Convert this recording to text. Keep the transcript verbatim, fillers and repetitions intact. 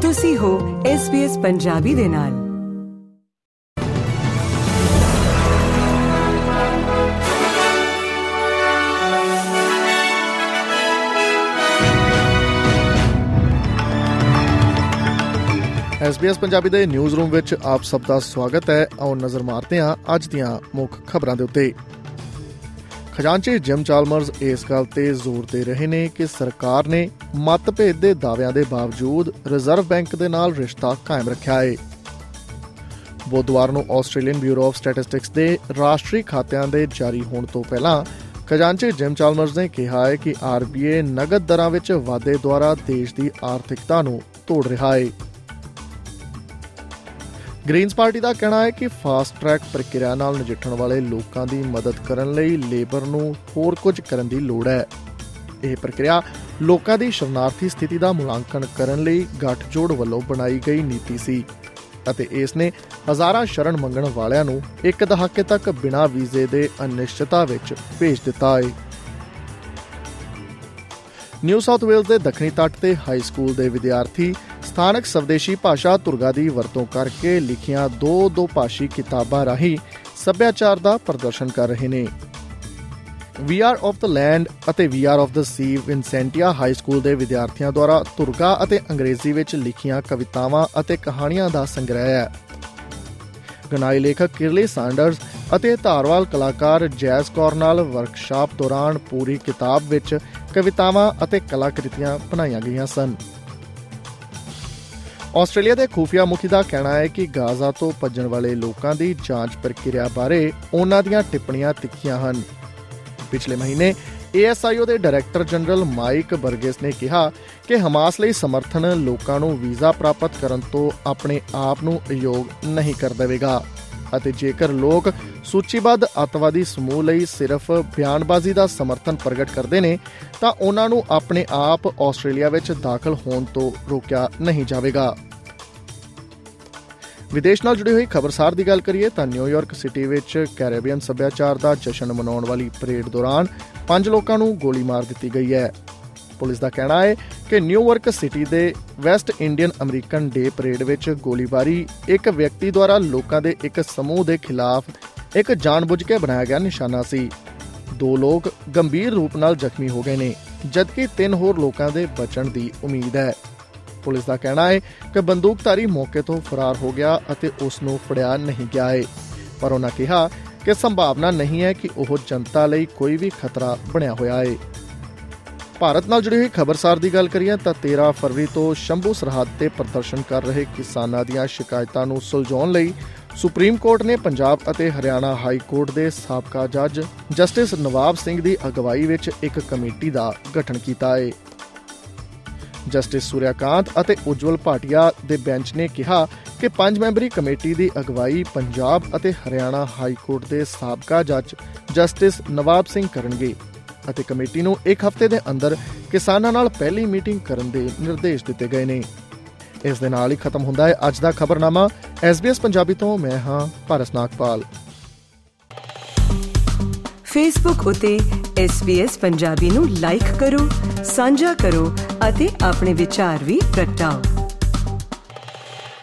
ਤੁਸੀਂ ਹੋ S B S Punjabi ਦੇ ਨਾਲ। ਐਸ ਬੀ ਐਸ ਪੰਜਾਬੀ ਦੇ ਨਿਊਜ਼ ਰੂਮ ਵਿੱਚ ਆਪ ਸਭ ਦਾ ਸਵਾਗਤ ਹੈ। ਆਓ ਨਜ਼ਰ ਮਾਰਦੇ ਹਾਂ ਅੱਜ ਦੀਆਂ ਮੁੱਖ ਖਬਰਾਂ ਦੇ ਉੱਤੇ। ਖਜ਼ਾਨਚੀ ਜਿਮ ਚਾਲਮਰਜ਼ ਇਸ ਗੱਲ ਤੇ ਜ਼ੋਰ ਦੇ ਰਹੇ ਨੇ ਕਿ ਸਰਕਾਰ ਨੇ ਮਤਭੇਦ ਦੇ ਦਾਅਵਿਆਂ ਦੇ ਬਾਵਜੂਦ ਰਿਜ਼ਰਵ ਬੈਂਕ ਦੇ ਨਾਲ ਰਿਸ਼ਤਾ ਕਾਇਮ ਰੱਖਿਆ ਹੈ। ਬੁੱਧਵਾਰ ਨੂੰ ਆਸਟ੍ਰੇਲੀਅਨ ਬਿਊਰੋ ਆਫ ਸਟੈਟਿਸਟਿਕਸ ਦੇ ਰਾਸ਼ਟਰੀ ਖਾਤਿਆਂ ਦੇ ਜਾਰੀ ਹੋਣ ਤੋਂ ਪਹਿਲਾਂ ਖਜ਼ਾਨਚੀ ਜਿਮ ਚਾਲਮਰਜ਼ ਨੇ ਕਿਹਾ ਹੈ ਕਿ ਆਰ ਬੀ ਆਈ ਨਗਦ ਦਰਾਂ ਵਿੱਚ ਵਾਧੇ ਦੁਆਰਾ ਦੇਸ਼ ਦੀ ਆਰਥਿਕਤਾ ਨੂੰ ਤੋੜ ਰਿਹਾ ਹੈ। ਗ੍ਰੀਨਜ਼ ਪਾਰਟੀ ਦਾ ਕਹਿਣਾ ਹੈ ਕਿ ਫਾਸਟ ਟਰੈਕ ਪ੍ਰਕਿਰਿਆ ਨਾਲ ਨਜਿੱਠਣ ਵਾਲੇ ਲੋਕਾਂ ਦੀ ਮਦਦ ਕਰਨ ਲਈ ਲੇਬਰ ਨੂੰ ਹੋਰ ਕੁਝ ਕਰਨ ਦੀ ਲੋੜ ਹੈ। ਇਹ ਪ੍ਰਕਿਰਿਆ ਲੋਕਾਂ ਦੀ ਸ਼ਰਨਾਰਥੀ ਸਥਿਤੀ ਦਾ ਮੁਲਾਂਕਣ ਕਰਨ ਲਈ ਗੱਠਜੋੜ ਵੱਲੋਂ ਬਣਾਈ ਗਈ ਨੀਤੀ ਸੀ ਅਤੇ ਇਸ ਨੇ ਹਜ਼ਾਰਾਂ ਸ਼ਰਨ ਮੰਗਣ ਵਾਲਿਆਂ ਨੂੰ ਇੱਕ ਦਹਾਕੇ ਤੱਕ ਬਿਨਾਂ ਵੀਜ਼ੇ ਦੇ ਅਨਿਸ਼ਚਿਤਤਾ ਵਿੱਚ ਭੇਜ ਦਿੱਤਾ ਹੈ। ਨਿਊ ਸਾਊਥ ਵੇਲਜ਼ ਦੇ ਦੱਖਣੀ ਤੱਟ ਤੇ ਹਾਈ ਸਕੂਲ ਦੇ ਵਿਦਿਆਰਥੀ ਸਥਾਨਕ ਸਵਦੇਸ਼ੀ ਭਾਸ਼ਾ ਤੁਰਗਾ ਦੀ ਵਰਤੋਂ ਕਰਕੇ ਲਿਖੀਆਂ ਦੋ ਦੋ ਭਾਸ਼ੀ ਕਿਤਾਬਾਂ ਰਾਹੀਂ ਸੱਭਿਆਚਾਰ ਦਾ ਪ੍ਰਦਰਸ਼ਨ ਕਰ ਰਹੇ ਨੇ। We are of the land ਅਤੇ we are of the sea Vincentia high school ਦੇ ਵਿਦਿਆਰਥੀਆਂ ਦੁਆਰਾ ਤੁਰਗਾ ਅਤੇ ਅੰਗਰੇਜ਼ੀ ਵਿੱਚ ਲਿਖੀਆਂ ਕਵਿਤਾਵਾਂ ਅਤੇ ਕਹਾਣੀਆਂ ਦਾ ਸੰਗ੍ਰਹਿ ਹੈ। ਗਨਾਈ ਲੇਖਕ ਕਿਰਲੀ ਸਾਂਡਰਜ਼ ਅਤੇ ਧਾਰਵਾਲ ਕਲਾਕਾਰ ਜੈਜ਼ ਕੌਰ ਨਾਲ ਵਰਕਸ਼ਾਪ ਦੌਰਾਨ ਪੂਰੀ ਕਿਤਾਬ ਵਿੱਚ ਕਵਿਤਾਵਾਂ ਅਤੇ ਕਲਾਕ੍ਰਿਤੀਆਂ ਬਣਾਈਆਂ ਗਈਆਂ ਸਨ। ਆਸਟ੍ਰੇਲੀਆ ਦੇ ਖੂਫੀਆ ਮੁਖੀ ਦਾ ਕਹਿਣਾ ਹੈ ਕਿ ਗਾਜ਼ਾ ਤੋਂ ਭੱਜਣ ਵਾਲੇ ਲੋਕਾਂ ਦੀ ਜਾਂਚ ਪ੍ਰਕਿਰਿਆ ਬਾਰੇ ਉਹਨਾਂ ਦੀਆਂ ਟਿੱਪਣੀਆਂ ਤਿੱਖੀਆਂ ਹਨ। ਪਿਛਲੇ ਮਹੀਨੇ ਏ ਐਸ ਆਈ ਓ ਦੇ ਡਾਇਰੈਕਟਰ ਜਨਰਲ ਮਾਈਕ ਬਰਗੇਸ ਨੇ ਕਿਹਾ ਕਿ ਹਮਾਸ ਲਈ ਸਮਰਥਨ ਲੋਕਾਂ ਨੂੰ ਵੀਜ਼ਾ ਪ੍ਰਾਪਤ ਕਰਨ ਤੋਂ ਆਪਣੇ ਆਪ ਨੂੰ ਅਯੋਗ ਨਹੀਂ ਕਰ ਦੇਵੇਗਾ ਅਤੇ ਜੇਕਰ ਲੋਕ ਸੂਚੀਬੱਧ ਅੱਤਵਾਦੀ ਸਮੂਹ ਲਈ ਸਿਰਫ ਬਿਆਨਬਾਜ਼ੀ ਦਾ ਸਮਰਥਨ ਪ੍ਰਗਟ ਕਰਦੇ ਨੇ ਤਾਂ ਉਹਨਾਂ ਨੂੰ ਆਪਣੇ ਆਪ ਆਸਟ੍ਰੇਲੀਆ ਵਿੱਚ ਦਾਖਲ ਹੋਣ ਤੋਂ ਰੋਕਿਆ ਨਹੀਂ ਜਾਵੇਗਾ। ਵਿਦੇਸ਼ ਨਾਲ ਜੁੜੀ ਹੋਈ ਖਬਰਸਾਰ ਦੀ ਗੱਲ ਕਰੀਏ ਤਾਂ ਨਿਊਯਾਰਕ ਸਿਟੀ ਵਿੱਚ ਕੈਰੇਬੀਅਨ ਸੱਭਿਆਚਾਰ ਦਾ ਜਸ਼ਨ ਮਨਾਉਣ ਵਾਲੀ ਪਰੇਡ ਦੌਰਾਨ ਪੰਜ ਲੋਕਾਂ ਨੂੰ ਗੋਲੀ ਮਾਰ ਦਿੱਤੀ ਗਈ ਹੈ। ਪੁਲਿਸ ਦਾ ਕਹਿਣਾ ਹੈ ਕਿ ਨਿਊਯਾਰਕ ਸਿਟੀ ਦੇ west Indian American day parade ਵਿੱਚ ਗੋਲੀਬਾਰੀ ਇੱਕ ਵਿਅਕਤੀ ਦੁਆਰਾ ਲੋਕਾਂ ਦੇ ਇੱਕ ਸਮੂਹ ਦੇ ਖਿਲਾਫ ਇੱਕ ਜਾਣਬੁੱਝ ਕੇ ਬਣਾਇਆ ਗਿਆ ਨਿਸ਼ਾਨਾ ਸੀ। ਦੋ ਲੋਕ ਗੰਭੀਰ ਰੂਪ ਨਾਲ ਜ਼ਖਮੀ ਹੋ ਗਏ ਨੇ ਜਦਕਿ ਤਿੰਨ ਹੋਰ ਲੋਕਾਂ ਦੇ ਬਚਣ ਦੀ ਉਮੀਦ ਹੈ। ਪੁਲਿਸ ਦਾ ਕਹਿਣਾ ਹੈ ਕਿ ਬੰਦੂਕਧਾਰੀ ਮੌਕੇ ਤੋਂ ਫਰਾਰ ਹੋ ਗਿਆ ਅਤੇ ਉਸ ਨੂੰ ਫੜਿਆ ਨਹੀਂ ਗਿਆ ਹੈ, ਪਰ ਉਹਨਾਂ ਕਿਹਾ ਕਿ ਸੰਭਾਵਨਾ ਨਹੀਂ ਹੈ ਕਿ ਉਹ ਜਨਤਾ ਲਈ ਕੋਈ ਵੀ ਖਤਰਾ ਬਣਿਆ ਹੋਇਆ ਹੈ। ਭਾਰਤ ਨਾਲ ਜੁੜੀ ਹੋਈ ਖਬਰਸਾਰ ਦੀ ਗੱਲ ਕਰੀਏ ਤਾਂ ਤੇਰਾਂ ਫਰਵਰੀ ਤੋਂ ਸ਼ੰਭੂ ਸਰਹੱਦ ਤੇ ਪ੍ਰਦਰਸ਼ਨ ਕਰ ਰਹੇ ਕਿਸਾਨਾਂ ਦੀਆਂ ਸ਼ਿਕਾਇਤਾਂ ਨੂੰ ਸੁਲਝਾਉਣ ਲਈ ਸੁਪਰੀਮ ਕੋਰਟ ਨੇ ਪੰਜਾਬ ਅਤੇ ਹਰਿਆਣਾ ਹਾਈ ਕੋਰਟ ਦੇ ਸਾਬਕਾ ਜੱਜ ਜਸਟਿਸ ਨਵਾਬ ਸਿੰਘ ਦੀ ਅਗਵਾਈ ਵਿੱਚ ਇੱਕ ਕਮੇਟੀ ਦਾ ਗਠਨ ਕੀਤਾ ਹੈ। ਜਸਟਿਸ ਸੂਰਿਆਕਾਂਤ ਅਤੇ ਉਜਵਲ ਭਾਟੀਆ ਦੇ ਬੈਂਚ ਨੇ ਕਿਹਾ ਕਿ ਪੰਜ ਮੈਂਬਰੀ ਕਮੇਟੀ ਦੀ ਅਗਵਾਈ ਪੰਜਾਬ ਅਤੇ ਹਰਿਆਣਾ ਹਾਈ ਕੋਰਟ ਦੇ ਸਾਬਕਾ ਜੱਜ ਜਸਟਿਸ ਨਵਾਬ ਸਿੰਘ ਕਰਨਗੇ ਅਤੇ ਕਮੇਟੀ ਨੂੰ ਇੱਕ ਹਫ਼ਤੇ ਦੇ ਅੰਦਰ ਕਿਸਾਨਾਂ ਨਾਲ ਪਹਿਲੀ ਮੀਟਿੰਗ ਕਰਨ ਦੇ ਨਿਰਦੇਸ਼ ਦਿੱਤੇ ਗਏ ਨੇ। ਇਸ ਦੇ ਨਾਲ ਹੀ ਖਤਮ ਹੁੰਦਾ ਹੈ ਅੱਜ ਦਾ ਖਬਰਨਾਮਾ। ਐਸ ਬੀ ਐਸ ਪੰਜਾਬੀ ਤੋਂ ਮੈਂ ਹਾਂ ਪਾਰਸ ਨਾਗਪਾਲ। ਫੇਸਬੁੱਕ ਉਤੇ ਐਸ ਬੀ ਐਸ ਪੰਜਾਬੀ ਨੂੰ ਲਾਈਕ ਕਰੋ, ਸਾਂਝਾ ਕਰੋ ਅਤੇ ਆਪਣੇ ਵਿਚਾਰ ਵੀ ਪ੍ਰਗਟਾਓ।